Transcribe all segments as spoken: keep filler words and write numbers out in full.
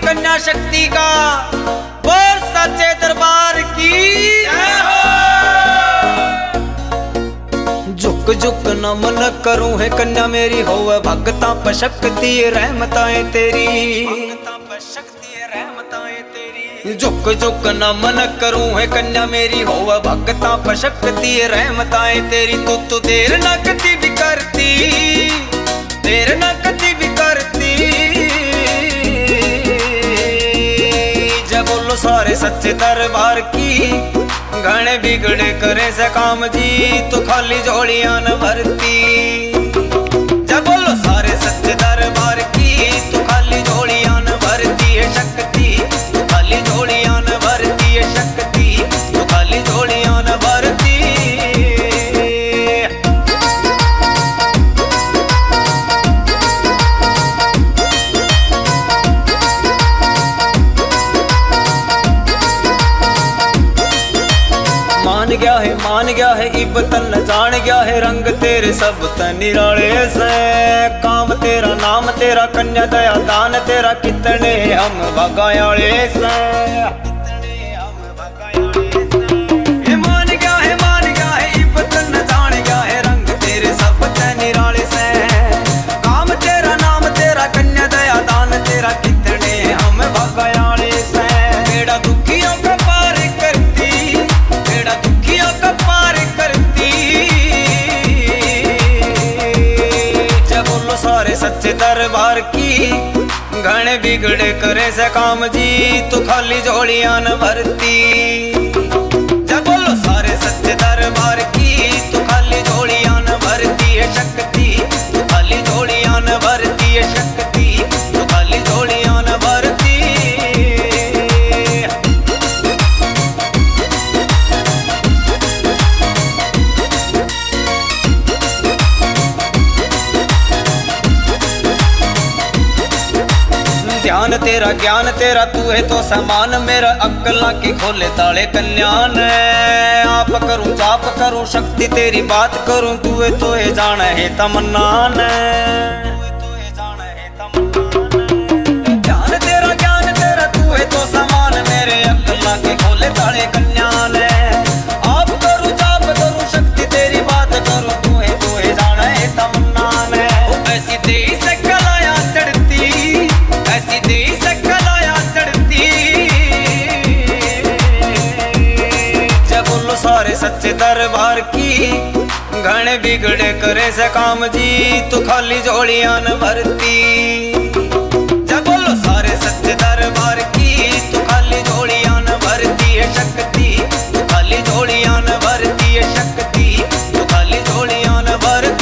कन्या शक्ति का बोल सच्चे दरबार की जय हो। झुक झुक नमन करूं है कन्या मेरी होवे भक्ता पर शक्ति रहमताएं तेरी, झुक झुक नमन करूं है कन्या मेरी होवे भक्ता पर शक्ति रहमताएं तेरी। तू तो देर न कती भी करती, देर न कती भी करती, जब बोलो सारे सच्चे दरबार की घणे बिगड़े करे से काम जी तो खाली झोलियां न भरती। जब बोलो सारे सच्चे दरबार की तो खाली झोलियां न भरती है शक्ति, तो खाली झोलियां न भरती है शक्ति, तो खाली झोलियां न भरती। मान गया है मान गया है इब तन जान गया है रंग तेरे सब तन निराले से। काम तेरा नाम तेरा कन्या दया दान तेरा कितने हम भगायाले से। मान गया है मान गया है इब तन जान गया है रंग तेरे सब तन निराले से। काम तेरा नाम तेरा कन्या दया दान तेरा कितने हम भगायाले से। बेड़ा दुखियों का पार करती, बेड़ा दुखियों का पार करती, जब बोलो सारे सच्चे दरबार की घणे बिगड़े करे से काम जी तो खाली झोलियां न भरती। जब बोलो सारे सच्चे दरबार की तो खाली झोलियां न भरती है शक्ति, तो खाली झोलियां न भरती है शक्ति, तो खाली झोलियां न भरती। ध्यान तेरा ज्ञान तेरा तू है तो समान मेरा अक्ला के खोले ताले कल्याण। आप करूं जाप करूं शक्ति तेरी बात करूं तू है तो है जान है तमन्ना। ध्यान तेरा ज्ञान तेरा तू है तो समान मेरे अक्ला के खोले ताले कल्याण। आप करूं जाप करूं शक्ति तेरी बात करूं तू है तो है जान है तमन्ना। ऐसी तेरी से कलाया चढ़ती, ऐसी तेरी से कलाया चढ़ती, जब बोलो सारे सच्चे दरबार की घणे बिगड़े करे से काम जी तो खाली झोलियां न भरती। जब बोलो सारे सच्चे दरबार की तो खाली झोलियां न भरती है शक्ति, तो खाली झोलियां न भरती है शक्ति, तो खाली झोलियां न भरती।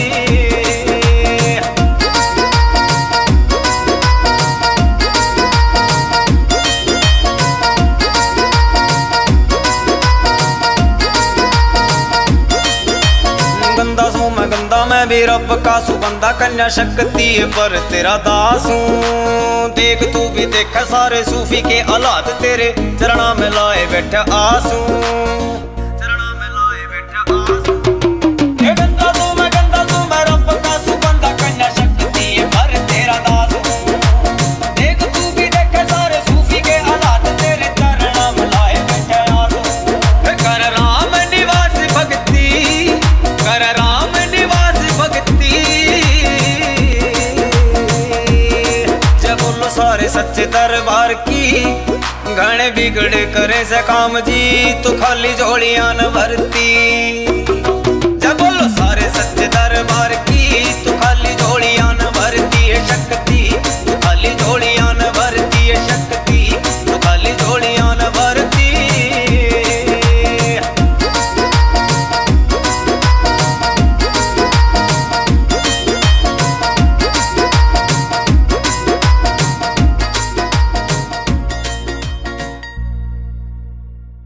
गंदा सू मैं गंदा मैं भी रब का सुगंधा कन्या शक्ति पर तेरा दासू। देख तू भी देख सारे सूफी के औलाद तेरे चरणा में लाए बैठा आंसू, चरणा में लाए बैठा आंसू। ये गंदा सू मैं गंदा सू मैं रब का सुगंधा कन्या शक्ति पर तेरा दासू। देख तू भी देख सारे सूफी के औलाद तेरे चरणा में लाए बैठा आंसू। कर राम निवास भक्ति, कर राम निवास भक्ति, जब बोलो सारे सच्चे दरबार की घणे बिगड़े करे से काम जी तो खाली झोलियां न भरती।